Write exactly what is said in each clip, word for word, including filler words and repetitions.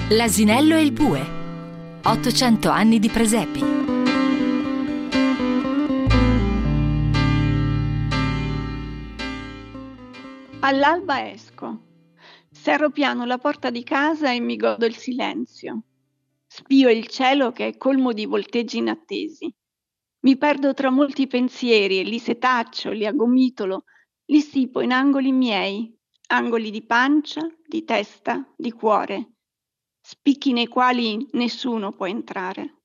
L'asinello e il bue. ottocento anni di presepi. All'alba esco. Serro piano la porta di casa e mi godo il silenzio. Spio il cielo che è colmo di volteggi inattesi. Mi perdo tra molti pensieri e li setaccio, li aggomitolo, li stipo in angoli miei, angoli di pancia, di testa, di cuore, spicchi nei quali nessuno può entrare.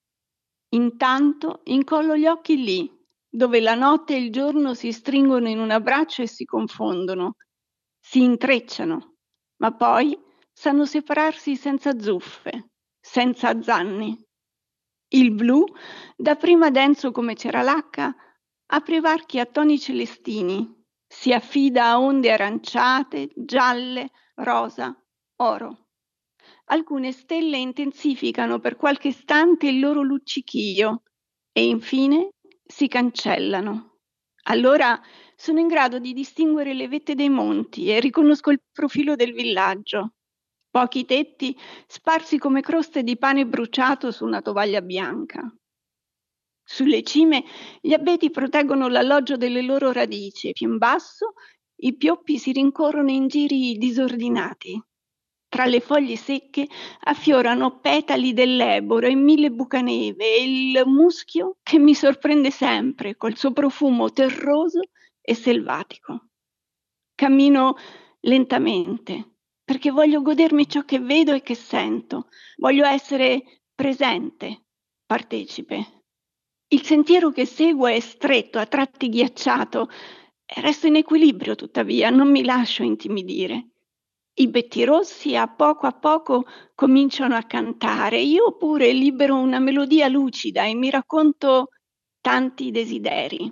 Intanto incollo gli occhi lì, dove la notte e il giorno si stringono in un abbraccio e si confondono, si intrecciano, ma poi sanno separarsi senza zuffe, senza zanni. Il blu, dapprima denso come c'era l'acca, apre i varchi a toni celestini, si affida a onde aranciate, gialle, rosa, oro. Alcune stelle intensificano per qualche istante il loro luccichio e infine si cancellano. Allora sono in grado di distinguere le vette dei monti e riconosco il profilo del villaggio. Pochi tetti sparsi come croste di pane bruciato su una tovaglia bianca. Sulle cime gli abeti proteggono l'alloggio delle loro radici e più in basso i pioppi si rincorrono in giri disordinati. Tra le foglie secche affiorano petali dell'eboro e mille bucaneve e il muschio che mi sorprende sempre col suo profumo terroso e selvatico. Cammino lentamente perché voglio godermi ciò che vedo e che sento. Voglio essere presente, partecipe. Il sentiero che seguo è stretto, a tratti ghiacciato. Resto in equilibrio, tuttavia, non mi lascio intimidire. I pettirossi a poco a poco cominciano a cantare. Io pure libero una melodia lucida e mi racconto tanti desideri.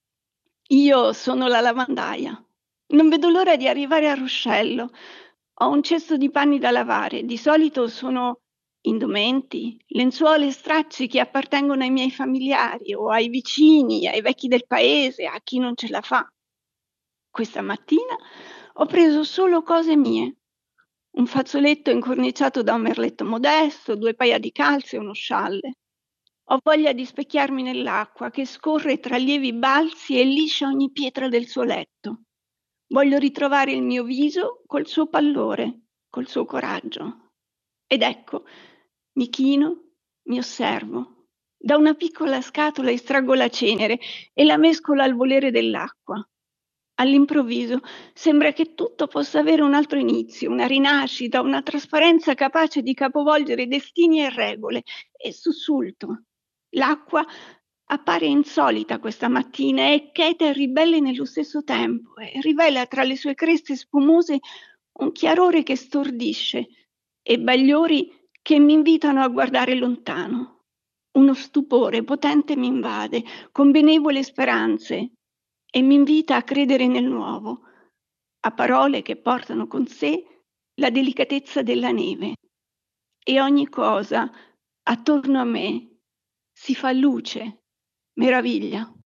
Io sono la lavandaia. Non vedo l'ora di arrivare al ruscello. Ho un cesto di panni da lavare. Di solito sono indumenti, lenzuola e stracci che appartengono ai miei familiari o ai vicini, ai vecchi del paese, a chi non ce la fa. Questa mattina ho preso solo cose mie. Un fazzoletto incorniciato da un merletto modesto, due paia di calze e uno scialle. Ho voglia di specchiarmi nell'acqua che scorre tra lievi balzi e liscia ogni pietra del suo letto. Voglio ritrovare il mio viso col suo pallore, col suo coraggio. Ed ecco, mi chino, mi osservo. Da una piccola scatola estraggo la cenere e la mescolo al volere dell'acqua. All'improvviso sembra che tutto possa avere un altro inizio, una rinascita, una trasparenza capace di capovolgere destini e regole. E sussulto. L'acqua appare insolita questa mattina, è cheta e ribelle nello stesso tempo e rivela tra le sue creste spumose un chiarore che stordisce e bagliori che mi invitano a guardare lontano. Uno stupore potente mi invade, con benevole speranze, e mi invita a credere nel nuovo, a parole che portano con sé la delicatezza della neve. E ogni cosa attorno a me si fa luce, meraviglia.